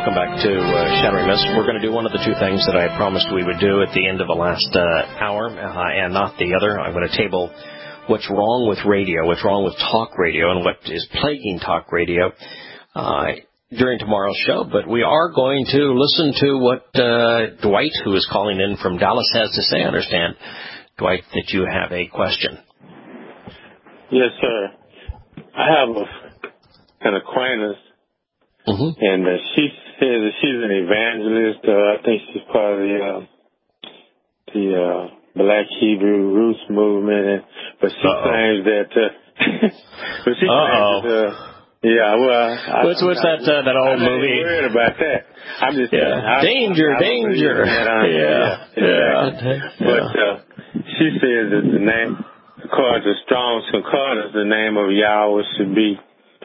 Welcome back to Shattering Myths. We're going to do one of the two things that I promised we would do at the end of the last hour, and not the other. I'm going to table what's wrong with radio, what's wrong with talk radio, and what is plaguing talk radio during tomorrow's show. But we are going to listen to what Dwight, who is calling in from Dallas, has to say. I understand, Dwight, that you have a question. Yes, sir. I have an acquaintance. Mm-hmm. And she says that she's an evangelist. I think she's part of the Black Hebrew Roots movement. But she claims that. But she claims that. Yeah, well. What's that old movie? I'm not worried about that. I'm just danger. But she says that the name, according to Strong's Concordance, the name of Yahweh should be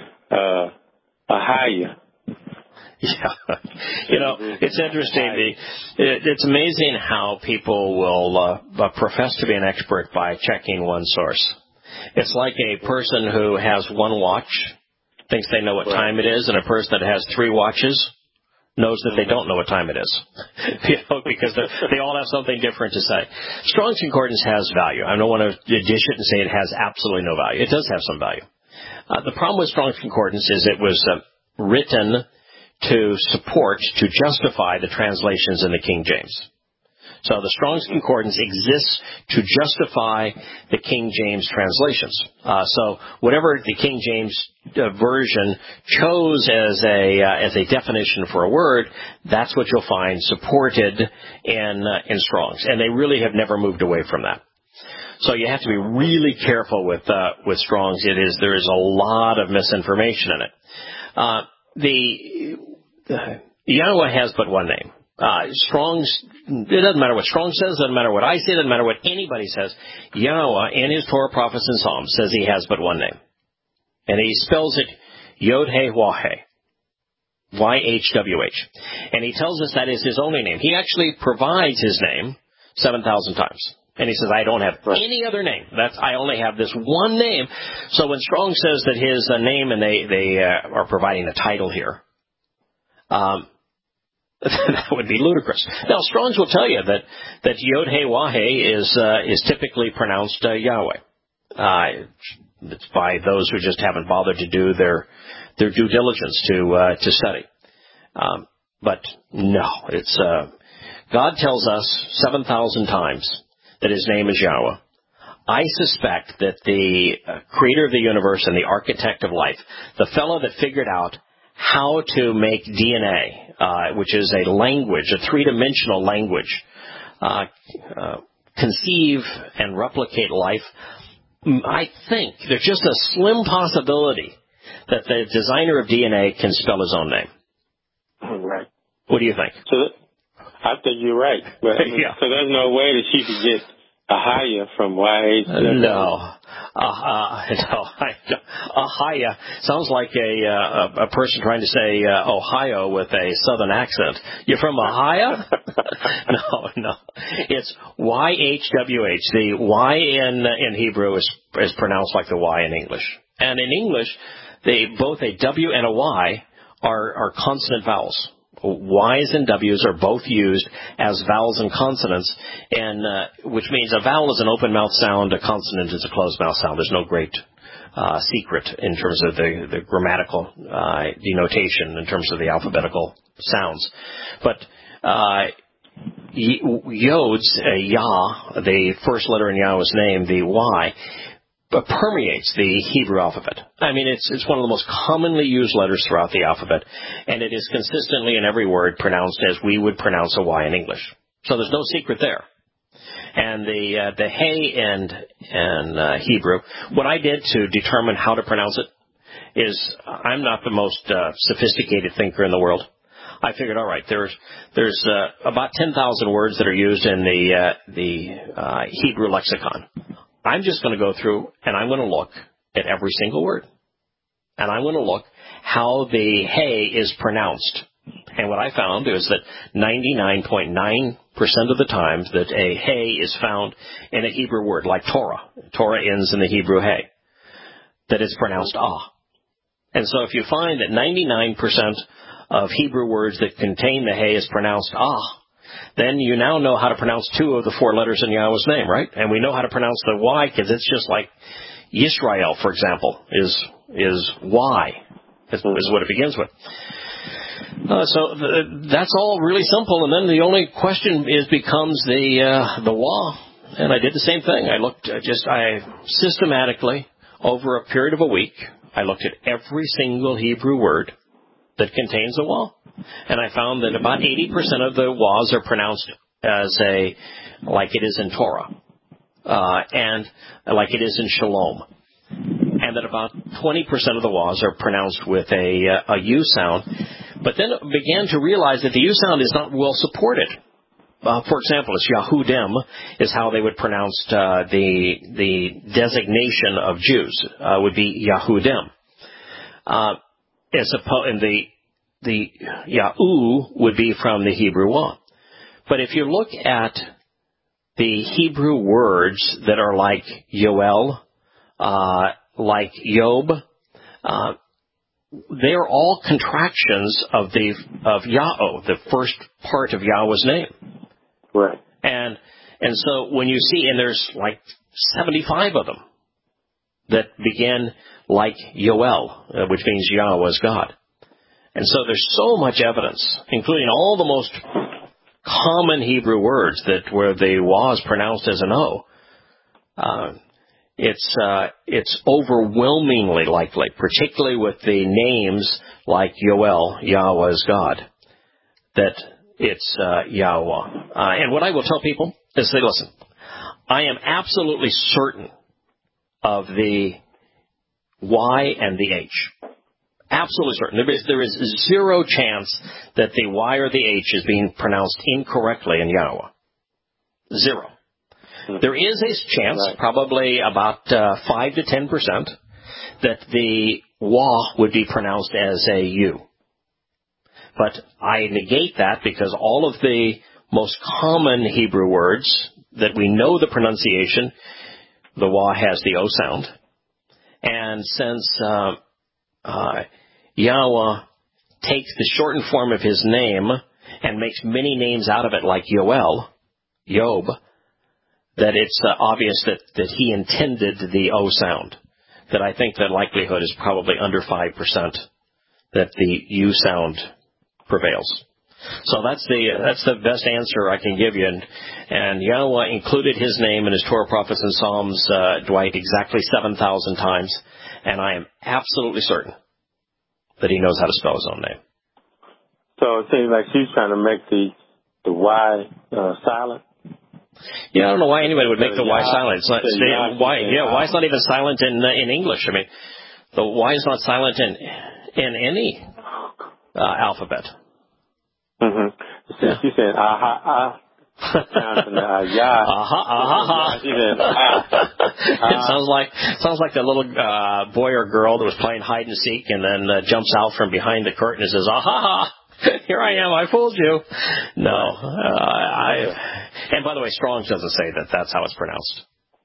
Ahaya. Yeah. It's interesting. It's amazing how people will profess to be an expert by checking one source. It's like a person who has one watch thinks they know what time it is, and a person that has three watches knows that they don't know what time it is. Because they all have something different to say. Strong's Concordance has value. I don't want to dish it and say it has absolutely no value. It does have some value. The problem with Strong's Concordance is it was written to support, to justify the translations in the King James. So the Strong's Concordance exists to justify the King James translations. So whatever the King James version chose as a definition for a word, that's what you'll find supported in Strong's. And they really have never moved away from that. So you have to be really careful with Strong's. There is a lot of misinformation in it. Yahweh has but one name. Strong's, it doesn't matter what Strong says, it doesn't matter what I say, it doesn't matter what anybody says. Yahweh, in his Torah, prophets, and Psalms, says he has but one name. And he spells it Yod-Heh-Wah-Heh. Y-H-W-H. And he tells us that is his only name. He actually provides his name 7,000 times. And he says, I don't have any other name. I only have this one name. So when Strong says that his name, and they are providing a title here, that would be ludicrous. Now, Strong's will tell you that Yod-Heh-Wah-Heh is typically pronounced Yahweh. It's by those who just haven't bothered to do their due diligence to study. But no, it's God tells us 7,000 times that his name is Yahweh. I suspect that the creator of the universe and the architect of life, the fellow that figured out how to make DNA, which is a language, a three-dimensional language, conceive and replicate life, I think there's just a slim possibility that the designer of DNA can spell his own name. Right. What do you think? So I think you're right. But, So there's no way that she could get Ahaya from YH. No. Ahaya sounds like a person trying to say Ohio with a southern accent. You're from Ohio? No. It's YHWH. The Y in Hebrew is pronounced like the Y in English. And in English, both a W and a Y are consonant vowels. Y's and W's are both used as vowels and consonants, and which means a vowel is an open mouth sound, a consonant is a closed mouth sound. There's no great secret in terms of the grammatical denotation, in terms of the alphabetical sounds. But Yod's, Yah, the first letter in Yahweh's name, the Y, permeates the Hebrew alphabet. I mean, it's one of the most commonly used letters throughout the alphabet, and it is consistently in every word pronounced as we would pronounce a Y in English. So there's no secret there. And the Hey and Hebrew, what I did to determine how to pronounce it is, I'm not the most sophisticated thinker in the world. I figured, all right, there's about 10,000 words that are used in the Hebrew lexicon. I'm just going to go through and I'm going to look at every single word. And I'm going to look how the Hey is pronounced. And what I found is that 99.9% of the times that a Hey is found in a Hebrew word, like Torah. Torah ends in the Hebrew Hey. That it's pronounced Ah. And so if you find that 99% of Hebrew words that contain the He is pronounced Ah, then you now know how to pronounce 2 of the 4 letters in Yahweh's name, right? And we know how to pronounce the Y because it's just like Yisrael, for example, is Y, is what it begins with. That's all really simple, and then the only question becomes the Wah. And I did the same thing. I systematically, over a period of a week, I looked at every single Hebrew word that contains a Wah. And I found that about 80% of the Wahs are pronounced like it is in Torah, and like it is in Shalom. And that about 20% of the Wahs are pronounced with a U sound. But then I began to realize that the U sound is not well supported. For example, it's Yahudim is how they would pronounce the designation of Jews, would be Yahudim. And the Yahu would be from the Hebrew Wah. But if you look at the Hebrew words that are like Yoel, like Yob, they are all contractions of Yahweh, the first part of Yahweh's name. Right. And so when you see, and there's like 75 of them that begin like Yoel, which means Yahweh is God. And so there's so much evidence, including all the most common Hebrew words where the Wah is pronounced as an O. It's overwhelmingly likely, particularly with the names like Yoel, Yahweh is God, that it's Yahweh. And what I will tell people is say, listen, I am absolutely certain of the Y and the H. Absolutely certain. There is zero chance that the Y or the H is being pronounced incorrectly in Yahweh. Zero. There is a chance, probably about 5 to 10%, that the Wah would be pronounced as a U. But I negate that because all of the most common Hebrew words that we know the pronunciation, the Wah has the O sound. And since Yahweh takes the shortened form of his name and makes many names out of it like Yoel, Yob, that it's obvious that he intended the O sound. That I think the likelihood is probably under 5% that the U sound prevails. So that's the best answer I can give you. And Yahweh included his name in his Torah, prophets, and Psalms, Dwight, exactly 7,000 times. And I am absolutely certain that he knows how to spell his own name. So it seems like she's trying to make the Y silent. Yeah, I don't know why anybody would make the Y silent. It's not, Y is not even silent in English. I mean, the Y is not silent in any alphabet. Mm-hmm. She said, aha, It sounds like the little boy or girl that was playing hide and seek and then jumps out from behind the curtain and says, ah, here I am, I fooled you. No. And by the way, Strong's doesn't say that that's how it's pronounced.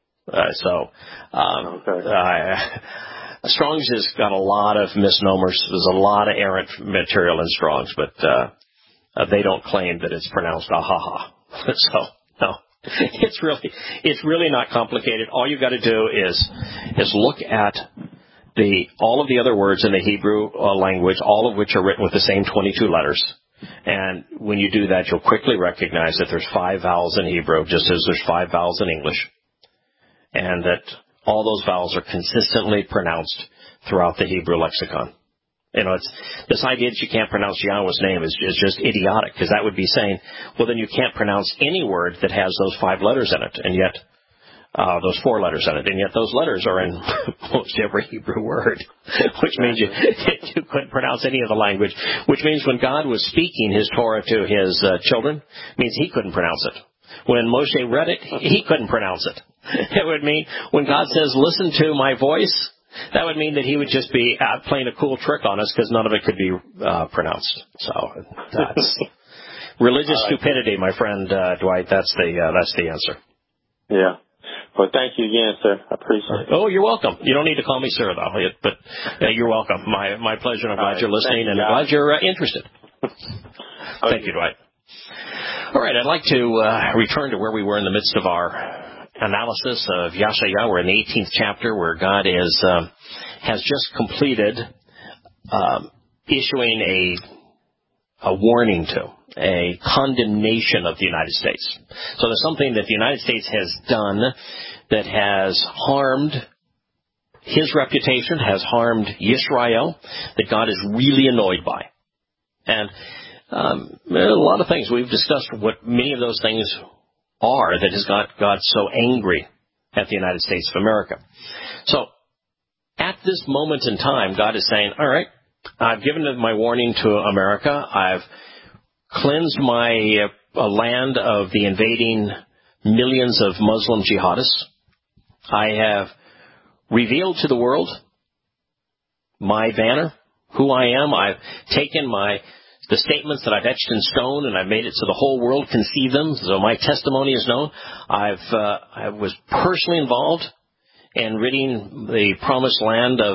Strong's has got a lot of misnomers. There's a lot of errant material in Strong's, but they don't claim that it's pronounced ahaha. So, no. It's really not complicated. All you've got to do is look at all of the other words in the Hebrew language, all of which are written with the same 22 letters. And when you do that, you'll quickly recognize that there's 5 vowels in Hebrew, just as there's 5 vowels in English. And that all those vowels are consistently pronounced throughout the Hebrew lexicon. You know, this idea that you can't pronounce Yahweh's name is just idiotic, because that would be saying, well, then you can't pronounce any word that has those 5 letters in it, and yet those 4 letters in it, and yet those letters are in most every Hebrew word, which means you couldn't pronounce any of the language, which means when God was speaking his Torah to his children, means he couldn't pronounce it. When Moshe read it, he couldn't pronounce it. It would mean when God says, listen to my voice, that would mean that he would just be playing a cool trick on us because none of it could be pronounced. So that's religious stupidity, my friend Dwight. That's the answer. Yeah. Well, thank you again, sir. I appreciate it. Oh, you're welcome. You don't need to call me sir, though, but you're welcome. My pleasure. I'm glad you're listening, and I'm glad you're interested. Thank you, Dwight. All right, I'd like to return to where we were in the midst of our analysis of Yashaya. We're in the 18th chapter, where God has just completed issuing a warning a condemnation of the United States. So there's something that the United States has done that has harmed his reputation, has harmed Yisrael, that God is really annoyed by. And a lot of things. We've discussed what many of those things are that has got God so angry at the United States of America. So at this moment in time, God is saying, all right, I've given my warning to America. I've cleansed my land of the invading millions of Muslim jihadists. I have revealed to the world my banner, who I am. I've taken the statements that I've etched in stone, and I've made it so the whole world can see them, so my testimony is known. I was personally involved in ridding the promised land of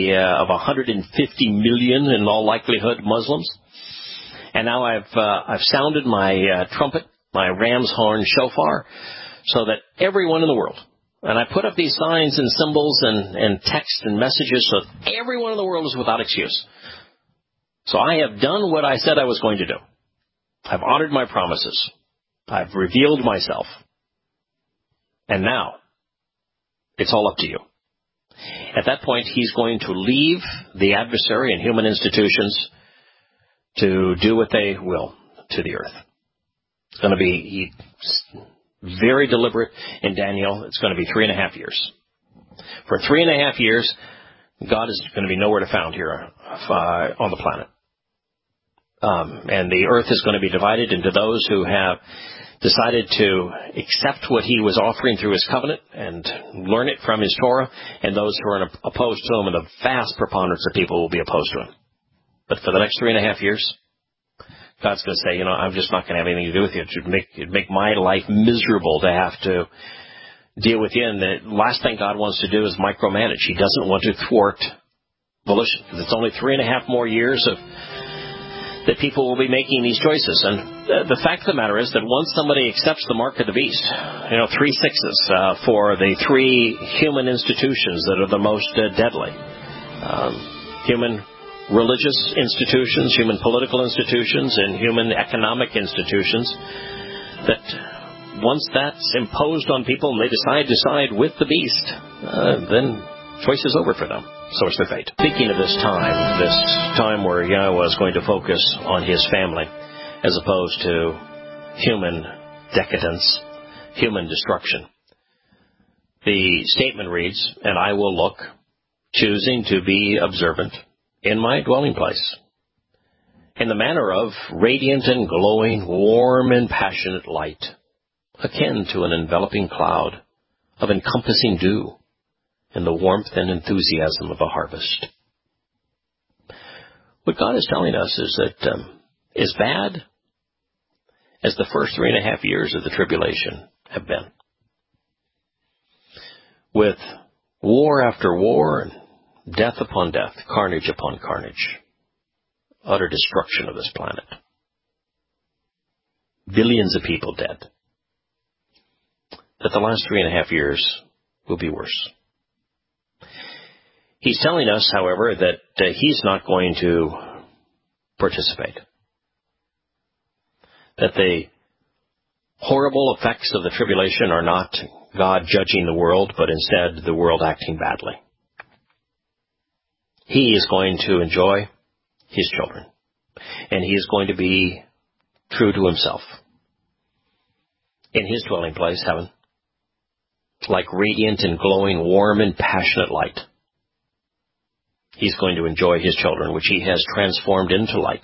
150 million, in all likelihood, Muslims. And now I've sounded my trumpet, my ram's horn shofar, so that everyone in the world, and I put up these signs and symbols and text and messages so that everyone in the world is without excuse. So I have done what I said I was going to do. I've honored my promises. I've revealed myself. And now, it's all up to you. At that point, he's going to leave the adversary and human institutions to do what they will to the earth. It's going to be very deliberate in Daniel. It's going to be 3.5 years. For 3.5 years, God is going to be nowhere to found here on the planet. And the earth is going to be divided into those who have decided to accept what he was offering through his covenant and learn it from his Torah, and those who are opposed to him, and the vast preponderance of people will be opposed to him. But for the next 3.5 years, God's going to say, I'm just not going to have anything to do with you. It'd make my life miserable to have to deal with you. And the last thing God wants to do is micromanage. He doesn't want to thwart volition. Because it's only 3.5 more years that people will be making these choices. And the fact of the matter is that once somebody accepts the mark of the beast, 3 sixes for the 3 human institutions that are the most deadly, human religious institutions, human political institutions, and human economic institutions, that once that's imposed on people and they decide to side with the beast, then choice is over for them. So is their fate. Speaking of this time where Yahweh is going to focus on his family as opposed to human decadence, human destruction, the statement reads, "And I will look, choosing to be observant, in my dwelling place, in the manner of radiant and glowing, warm and passionate light, akin to an enveloping cloud, of encompassing dew, in the warmth and enthusiasm of a harvest." What God is telling us is that as bad as the first 3.5 years of the tribulation have been, with war after war and death upon death, carnage upon carnage, utter destruction of this planet, billions of people dead, that the last 3.5 years will be worse. He's telling us, however, that he's not going to participate, that the horrible effects of the tribulation are not God judging the world, but instead the world acting badly. He is going to enjoy his children, and he is going to be true to himself in his dwelling place, heaven, like radiant and glowing, warm and passionate light. He's going to enjoy his children, which he has transformed into light,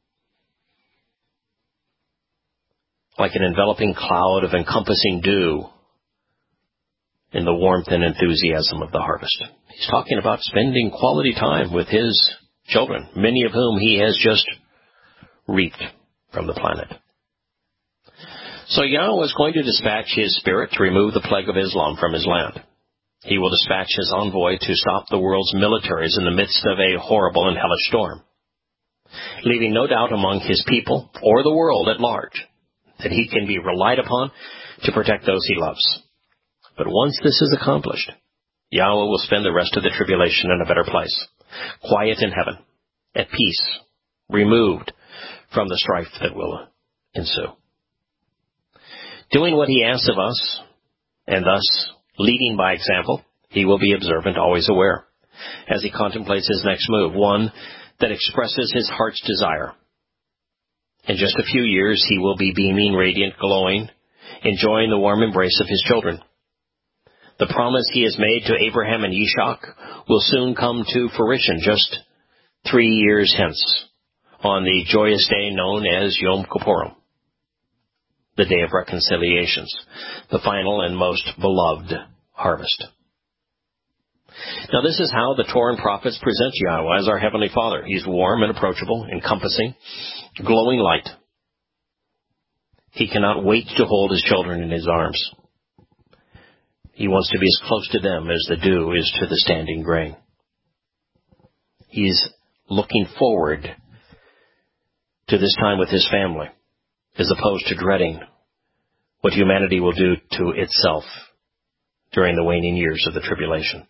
like an enveloping cloud of encompassing dew, in the warmth and enthusiasm of the harvest. He's talking about spending quality time with his children, many of whom he has just reaped from the planet. So Yahweh is going to dispatch his spirit to remove the plague of Islam from his land. He will dispatch his envoy to stop the world's militaries in the midst of a horrible and hellish storm, leaving no doubt among his people or the world at large that he can be relied upon to protect those he loves. But once this is accomplished, Yahweh will spend the rest of the tribulation in a better place, quiet in heaven, at peace, removed from the strife that will ensue. Doing what he asks of us, and thus leading by example, he will be observant, always aware, as he contemplates his next move, one that expresses his heart's desire. In just a few years, he will be beaming, radiant, glowing, enjoying the warm embrace of his children. The promise he has made to Abraham and Ishak will soon come to fruition just 3 years hence, on the joyous day known as Yom Kippurim, the Day of Reconciliations, the final and most beloved harvest. Now this is how the Torah and prophets present Yahweh as our Heavenly Father. He's warm and approachable, encompassing, glowing light. He cannot wait to hold his children in his arms. He wants to be as close to them as the dew is to the standing grain. He's looking forward to this time with his family, as opposed to dreading what humanity will do to itself during the waning years of the tribulation.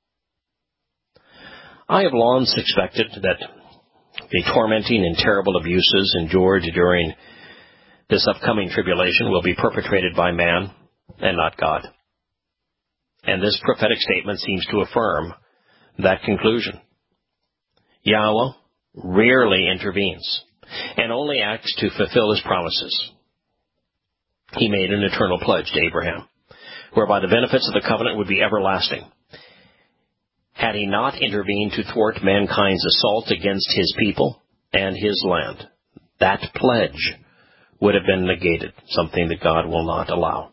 I have long suspected that the tormenting and terrible abuses endured during this upcoming tribulation will be perpetrated by man and not God. And this prophetic statement seems to affirm that conclusion. Yahweh rarely intervenes and only acts to fulfill his promises. He made an eternal pledge to Abraham, whereby the benefits of the covenant would be everlasting. Had he not intervened to thwart mankind's assault against his people and his land, that pledge would have been negated, something that God will not allow.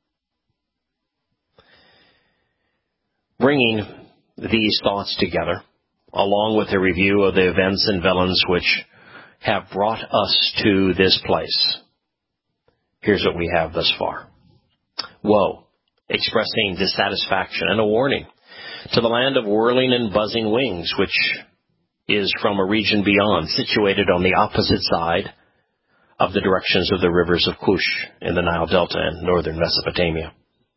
Bringing these thoughts together, along with a review of the events and villains which have brought us to this place, here's what we have thus far. Woe, expressing dissatisfaction and a warning to the land of whirling and buzzing wings, which is from a region beyond, situated on the opposite side of the directions of the rivers of Cush in the Nile Delta and northern Mesopotamia.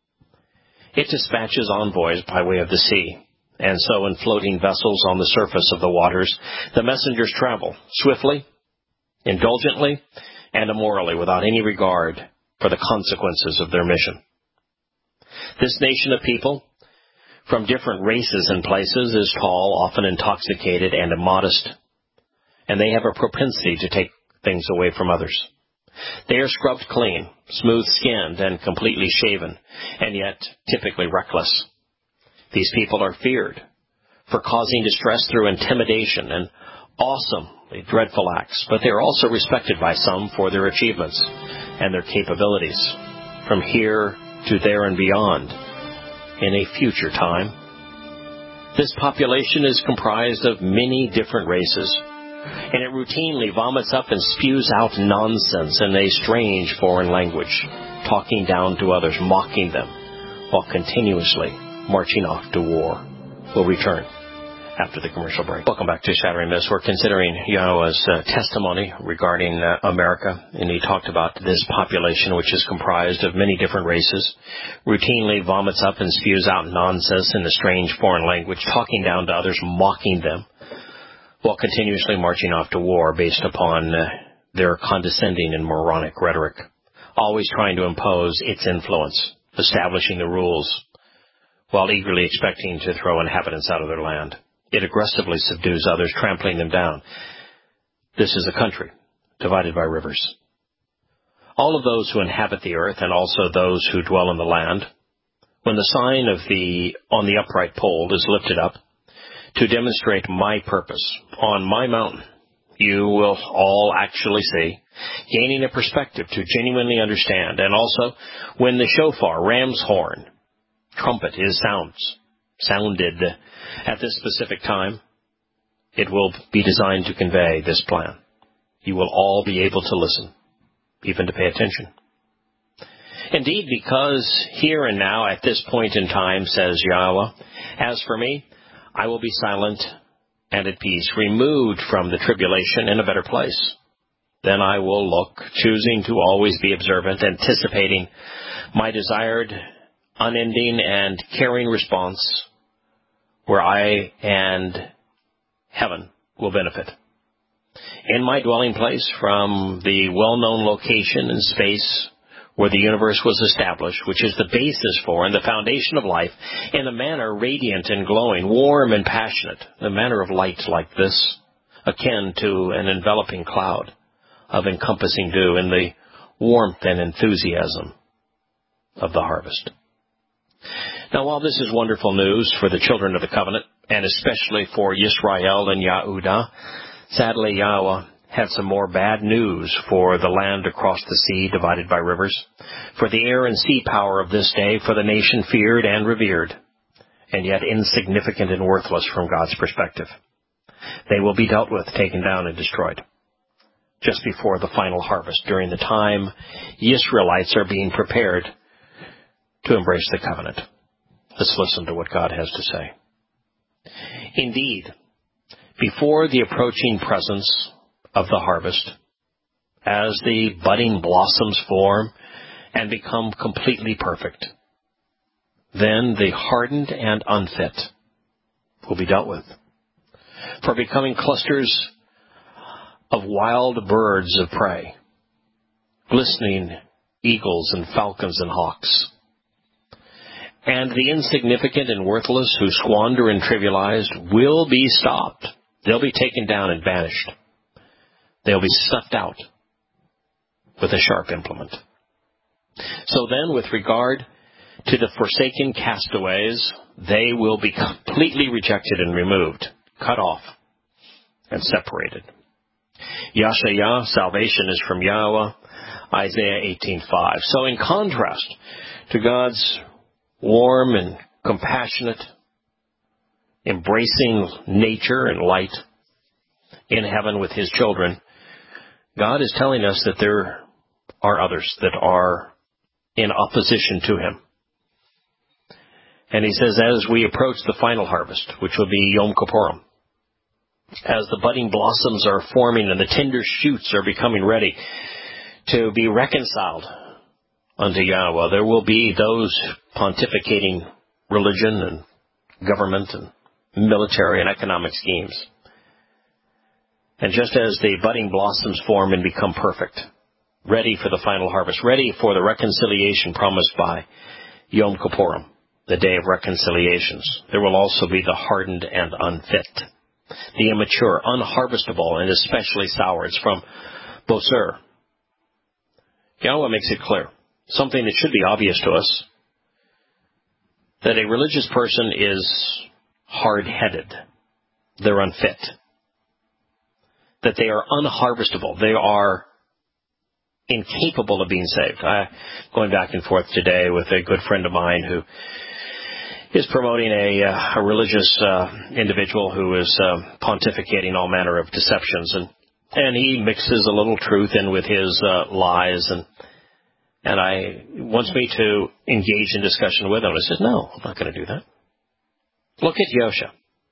It dispatches envoys by way of the sea, and so in floating vessels on the surface of the waters, the messengers travel swiftly, indulgently, and immorally, without any regard for the consequences of their mission. This nation of people, from different races and places, is tall, often intoxicated, and immodest, and they have a propensity to take things away from others. They are scrubbed clean, smooth-skinned, and completely shaven, and yet typically reckless. These people are feared for causing distress through intimidation and awesomely dreadful acts, but they are also respected by some for their achievements and their capabilities from here to there and beyond in a future time. This population is comprised of many different races, and it routinely vomits up and spews out nonsense in a strange foreign language, talking down to others, mocking them, while continuously marching off to war. We'll return after the commercial break. Welcome back to Shattering Myths. We're considering Yahweh's testimony regarding America, and he talked about this population, which is comprised of many different races, routinely vomits up and spews out nonsense in a strange foreign language, talking down to others, mocking them, while continuously marching off to war based upon their condescending and moronic rhetoric, always trying to impose its influence, establishing the rules, while eagerly expecting to throw inhabitants out of their land. It aggressively subdues others, trampling them down. This is a country divided by rivers. All of those who inhabit the earth, and also those who dwell in the land, when the sign of on the upright pole is lifted up, to demonstrate my purpose on my mountain, you will all actually see, gaining a perspective to genuinely understand. And also, when the shofar, ram's horn, trumpet is sounded at this specific time, it will be designed to convey this plan. You will all be able to listen, even to pay attention. Indeed, because here and now, at this point in time, says Yahweh, as for me, I will be silent and at peace, removed from the tribulation in a better place. Then I will look, choosing to always be observant, anticipating my desired, unending, and caring response, where I and heaven will benefit. In my dwelling place, from the well-known location in space where the universe was established, which is the basis for and the foundation of life, in a manner radiant and glowing, warm and passionate, a manner of light like this, akin to an enveloping cloud of encompassing dew in the warmth and enthusiasm of the harvest. Now, while this is wonderful news for the children of the covenant, and especially for Yisrael and Yehudah, sadly, Yahweh had some more bad news for the land across the sea divided by rivers, for the air and sea power of this day, for the nation feared and revered, and yet insignificant and worthless from God's perspective. They will be dealt with, taken down, and destroyed, just before the final harvest, during the time Israelites are being prepared to embrace the covenant. Let's listen to what God has to say. Indeed, before the approaching presence of the harvest, as the budding blossoms form and become completely perfect, then the hardened and unfit will be dealt with. For becoming clusters of wild birds of prey, glistening eagles and falcons and hawks. And the insignificant and worthless who squander and trivialize will be stopped. They'll be taken down and banished. They'll be snuffed out with a sharp implement. So then, with regard to the forsaken castaways, they will be completely rejected and removed, cut off, and separated. Yashayah, salvation is from Yahweh, Isaiah 18:5. So in contrast to God's warm and compassionate, embracing nature and light in heaven with his children, God is telling us that there are others that are in opposition to him. And he says, as we approach the final harvest, which will be Yom Kippurim, as the budding blossoms are forming and the tender shoots are becoming ready to be reconciled unto Yahweh, there will be those pontificating religion and government and military and economic schemes. And just as the budding blossoms form and become perfect, ready for the final harvest, ready for the reconciliation promised by Yom Kippurim, the day of reconciliations, there will also be the hardened and unfit, the immature, unharvestable, and especially sour. It's from Boser. Yahweh makes it clear, something that should be obvious to us, that a religious person is hard-headed. They're unfit. That they are unharvestable. They are incapable of being saved. Going back and forth today with a good friend of mine who is promoting a religious individual who is pontificating all manner of deceptions, and he mixes a little truth in with his lies, and wants me to engage in discussion with him. I said, no, I'm not going to do that. Look at Yosha.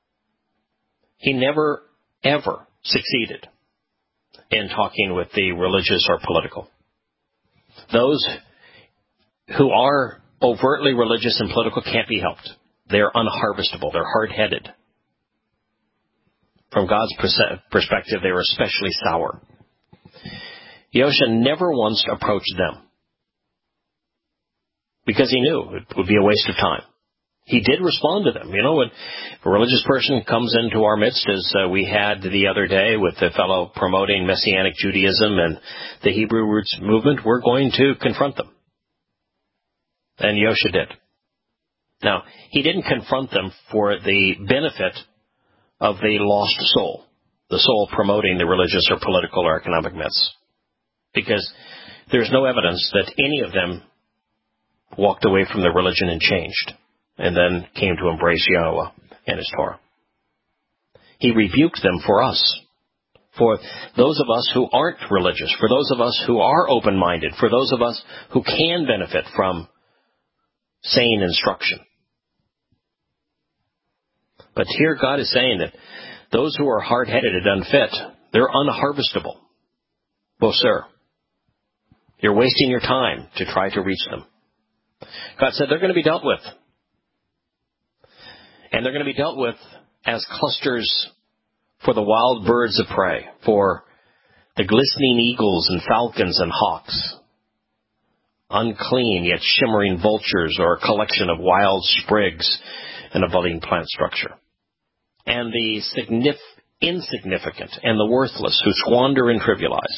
He never, ever succeeded in talking with the religious or political. Those who are overtly religious and political can't be helped. They're unharvestable. They're hard-headed. From God's perspective, they are especially sour. Yosha never once approached them because he knew it would be a waste of time. He did respond to them. You know, when a religious person comes into our midst, as we had the other day with the fellow promoting Messianic Judaism and the Hebrew Roots movement, we're going to confront them. And Yosha did. Now, he didn't confront them for the benefit of the lost soul, the soul promoting the religious or political or economic myths, because there's no evidence that any of them walked away from their religion and changed, and then came to embrace Yahweh and his Torah. He rebuked them for us, for those of us who aren't religious, for those of us who are open-minded, for those of us who can benefit from sane instruction. But here God is saying that those who are hard-headed and unfit, they're unharvestable. Well, sir, you're wasting your time to try to reach them. God said they're going to be dealt with. And they're going to be dealt with as clusters for the wild birds of prey, for the glistening eagles and falcons and hawks, unclean yet shimmering vultures, or a collection of wild sprigs in a budding plant structure. And the insignificant and the worthless who squander and trivialize.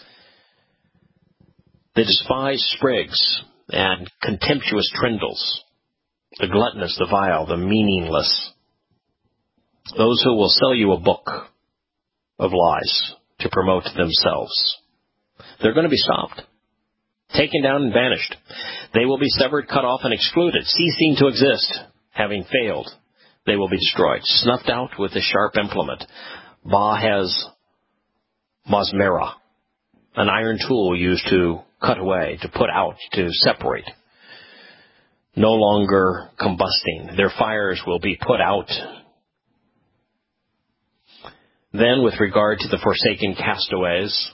The despised sprigs and contemptuous trindles, the gluttonous, the vile, the meaningless. Those who will sell you a book of lies to promote themselves. They're going to be stopped, taken down and banished. They will be severed, cut off, and excluded, ceasing to exist, having failed. They will be destroyed, snuffed out with a sharp implement. Ba has masmera, an iron tool used to cut away, to put out, to separate. No longer combusting. Their fires will be put out. Then, with regard to the forsaken castaways,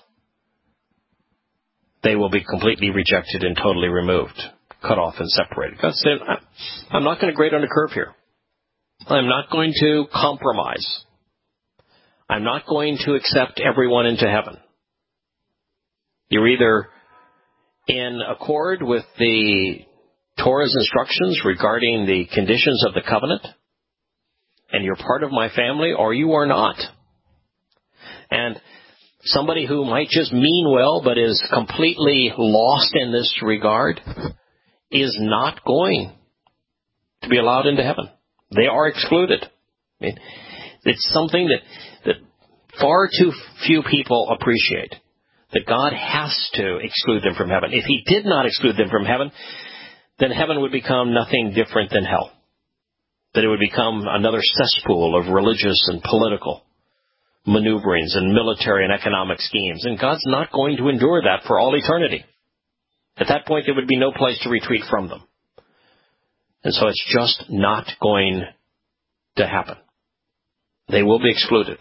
they will be completely rejected and totally removed, cut off and separated. God said, I'm not going to grade on a curve here. I'm not going to compromise. I'm not going to accept everyone into heaven. You're either in accord with the Torah's instructions regarding the conditions of the covenant, and you're part of my family, or you are not. And somebody who might just mean well but is completely lost in this regard is not going to be allowed into heaven. They are excluded. I mean, it's something that far too few people appreciate, that God has to exclude them from heaven. If he did not exclude them from heaven, then heaven would become nothing different than hell. That it would become another cesspool of religious and political maneuverings and military and economic schemes. And God's not going to endure that for all eternity. At that point, there would be no place to retreat from them. And so it's just not going to happen. They will be excluded.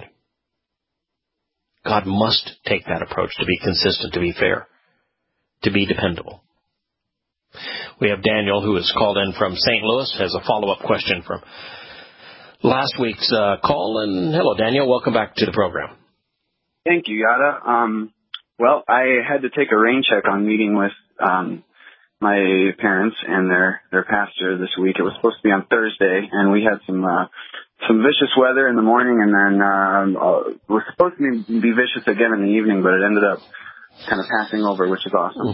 God must take that approach to be consistent, to be fair, to be dependable. We have Daniel, who is called in from St. Louis, has a follow-up question from last week's call. And hello, Daniel. Welcome back to the program. Thank you, Yada. Well, I had to take a rain check on meeting with my parents and their pastor this week. It was supposed to be on Thursday, and we had some vicious weather in the morning, and then it was supposed to be vicious again in the evening, but it ended up kind of passing over, which is awesome.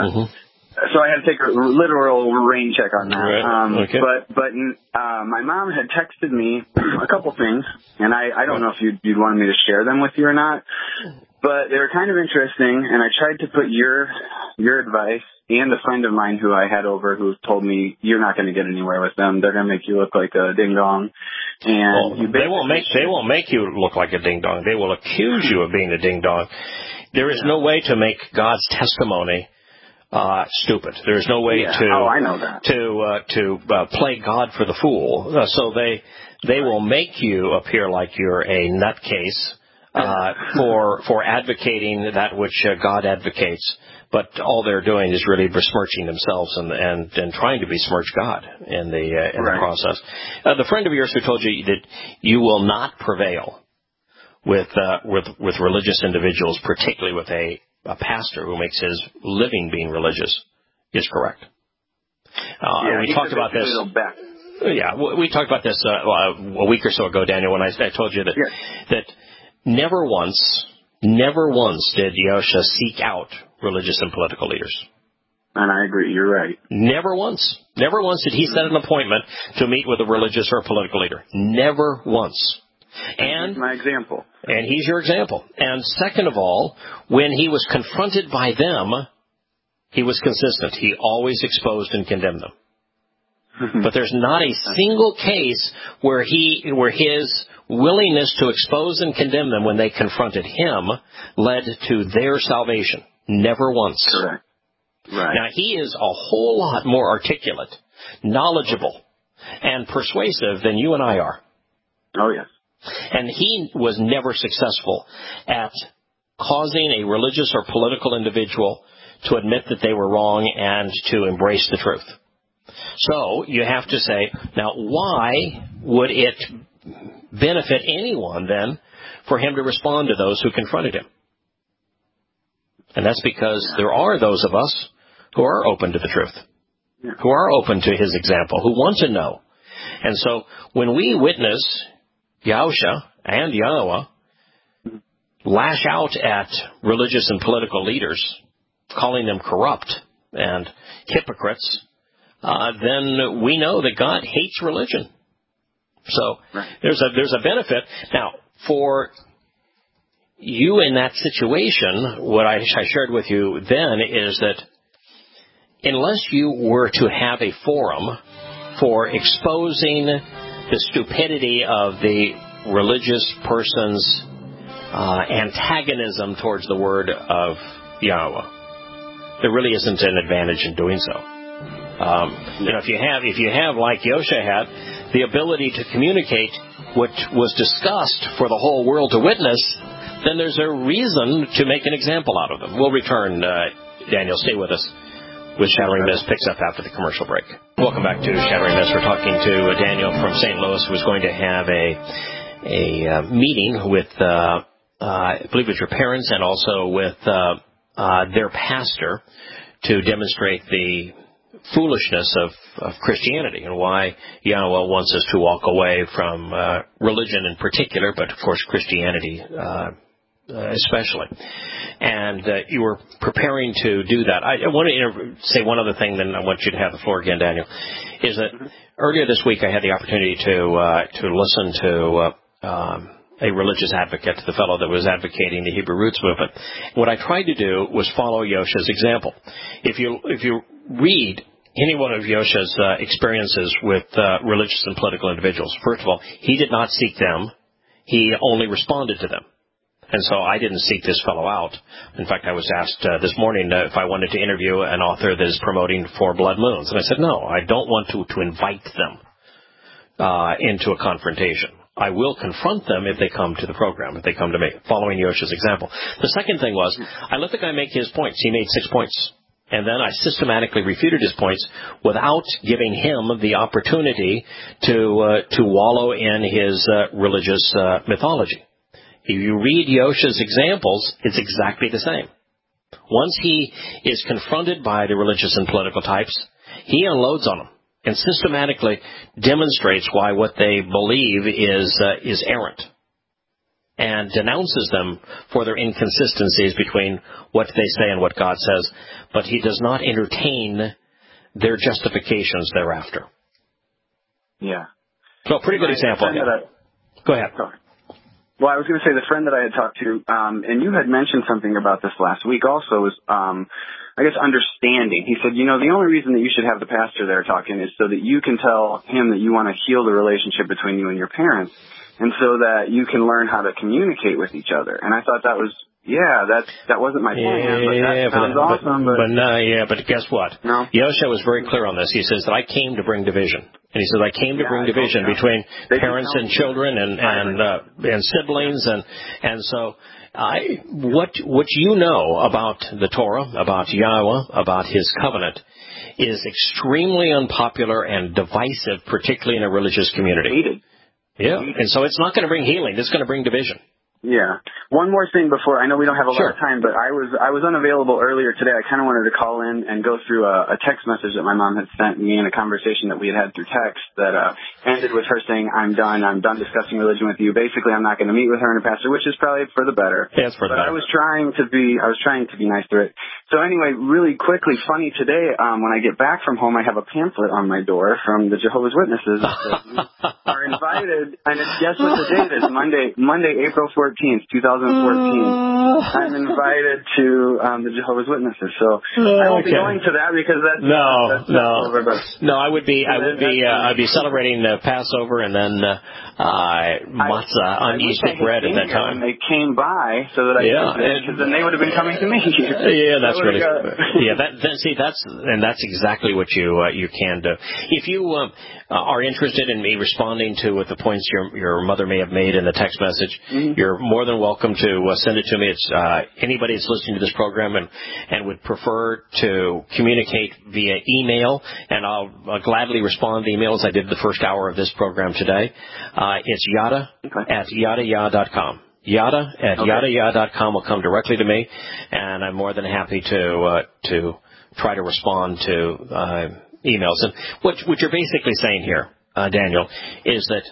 So I had to take a literal rain check on that. Right. Okay. But my mom had texted me a couple things, and I don't know if you'd want me to share them with you or not, but they were kind of interesting, and I tried to put your advice and a friend of mine who I had over who told me you're not going to get anywhere with them. They're going to make you look like a ding-dong. And they won't make you look like a ding-dong. They will accuse you of being a ding-dong. There is no way to make God's testimony stupid. There's no way I know that. to play God for the fool. So they will make you appear like you're a nutcase for advocating that which God advocates. But all they're doing is really besmirching themselves and trying to besmirch God in the process. The friend of yours who told you that you will not prevail with religious individuals, particularly with a pastor who makes his living being religious, is correct. We talked about this. Yeah, we talked about this a week or so ago, Daniel, when I told you that never once did Yosha seek out religious and political leaders. And I agree, you're right. Never once did he set an appointment to meet with a religious or a political leader. Never once. And he's my example. And he's your example. And second of all, when he was confronted by them, he was consistent. He always exposed and condemned them. But there's not a single case where his willingness to expose and condemn them when they confronted him led to their salvation. Never once. Correct. Right. Now, he is a whole lot more articulate, knowledgeable, and persuasive than you and I are. Oh, yes. And he was never successful at causing a religious or political individual to admit that they were wrong and to embrace the truth. So you have to say, now, why would it benefit anyone, then, for him to respond to those who confronted him? And that's because there are those of us who are open to the truth, who are open to his example, who want to know. And so when we witness Yahusha and Yahweh lash out at religious and political leaders, calling them corrupt and hypocrites, then we know that God hates religion. So there's a benefit. Now, for you in that situation, what I shared with you then is that unless you were to have a forum for exposing the stupidity of the religious person's antagonism towards the word of Yahweh, there really isn't an advantage in doing so. If you have, like Yosha had, the ability to communicate what was discussed for the whole world to witness, then there's a reason to make an example out of them. We'll return, Daniel, stay with us, with Shattering Myths picks up after the commercial break. Welcome back to Shattering Myths. We're talking to Daniel from St. Louis, who's going to have a meeting with, I believe it's your parents and also with their pastor to demonstrate the foolishness of Christianity and why Yahweh wants us to walk away from religion in particular, but of course Christianity especially. And you were preparing to do that. I want to say one other thing, then I want you to have the floor again, Daniel, is that earlier this week I had the opportunity to listen to a religious advocate, the fellow that was advocating the Hebrew Roots movement. What I tried to do was follow Yosha's example. If you read any one of Yosha's experiences with religious and political individuals, first of all, he did not seek them. He only responded to them. And so I didn't seek this fellow out. In fact, I was asked this morning if I wanted to interview an author that is promoting 4 blood moons. And I said, no, I don't want to invite them into a confrontation. I will confront them if they come to the program, if they come to me, following Yosha's example. The second thing was, I let the guy make his points. He made 6 points. And then I systematically refuted his points without giving him the opportunity to wallow in his religious mythology. If you read Yosha's examples, it's exactly the same. Once he is confronted by the religious and political types, he unloads on them and systematically demonstrates why what they believe is errant, and denounces them for their inconsistencies between what they say and what God says, but he does not entertain their justifications thereafter. Yeah. So, pretty good example. Go ahead. Sorry. Well, I was going to say the friend that I had talked to, and you had mentioned something about this last week also, was, I guess, understanding. He said, the only reason that you should have the pastor there talking is so that you can tell him that you want to heal the relationship between you and your parents, and so that you can learn how to communicate with each other. And I thought that was, that wasn't my plan, but that sounds awesome. But guess what? No? Yosha was very clear on this. He says that I came to bring division. And he says, I came to bring division between parents and children and siblings. And so what you know about the Torah, about Yahweh, about his covenant, is extremely unpopular and divisive, particularly in a religious community. Hated. Yeah, and so it's not going to bring healing. It's going to bring division. Yeah. One more thing before, I know we don't have a lot of time, but I was unavailable earlier today. I kind of wanted to call in and go through a text message that my mom had sent me in a conversation that we had through text that ended with her saying, I'm done discussing religion with you. Basically, I'm not going to meet with her and a pastor, which is probably for the better. Yeah, it's for the better. I was trying to be nice to it. So anyway, really quickly, funny today, when I get back from home, I have a pamphlet on my door from the Jehovah's Witnesses that says, you are an invited, and guess what the date is? Monday, April 14th, 2014. I'm invited to the Jehovah's Witnesses. So I won't be going to that because that's over. No, I'd be celebrating Passover and then matzah, unyeasted bread at that time. They came by so that I could, because then they would have been coming to me. That's really that's exactly what you can do. If you are interested in me responding to the points your mother may have made in the text message, you're more than welcome to send it to me. It's anybody that's listening to this program and would prefer to communicate via email, and I'll gladly respond to emails. I did the first hour of this program today. It's yada at yadaya.com. Yada at yadaya.com will come directly to me, and I'm more than happy to try to respond to emails. And what you're basically saying here, Daniel, is that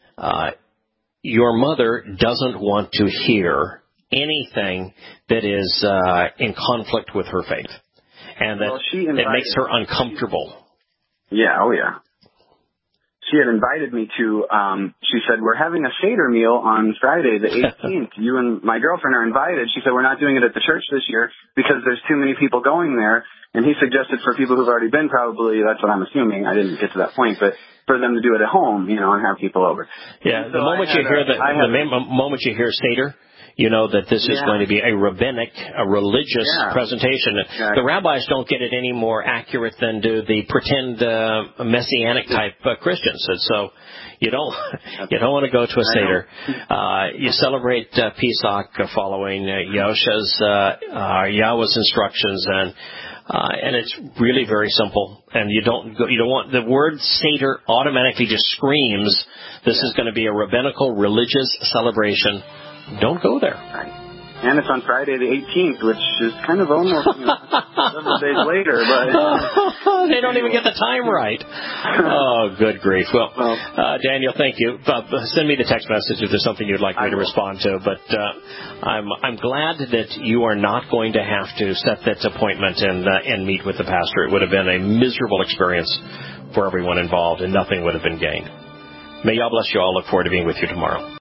your mother doesn't want to hear anything that is in conflict with her faith, and that it makes her uncomfortable. Yeah, She had invited me to, she said, we're having a Seder meal on Friday the 18th. You and my girlfriend are invited. She said, we're not doing it at the church this year because there's too many people going there. And he suggested for people who've already been, probably, that's what I'm assuming. I didn't get to that point, but for them to do it at home, and have people over. Yeah, so the moment you hear Seder, you know that this is going to be a religious presentation. The rabbis don't get it any more accurate than do the pretend messianic type Christians. And so you don't want to go to a Seder. You celebrate Pesach following Yahweh's instructions, and it's really very simple. And you don't want the word Seder automatically just screams this is going to be a rabbinical religious celebration. Don't go there. And it's on Friday the 18th, which is kind of almost several days later. But they don't even get the time right. Oh, good grief. Well, Daniel, thank you. Send me the text message if there's something you'd like me to respond to. But I'm glad that you are not going to have to set that appointment and meet with the pastor. It would have been a miserable experience for everyone involved, and nothing would have been gained. May God bless you all. Look forward to being with you tomorrow.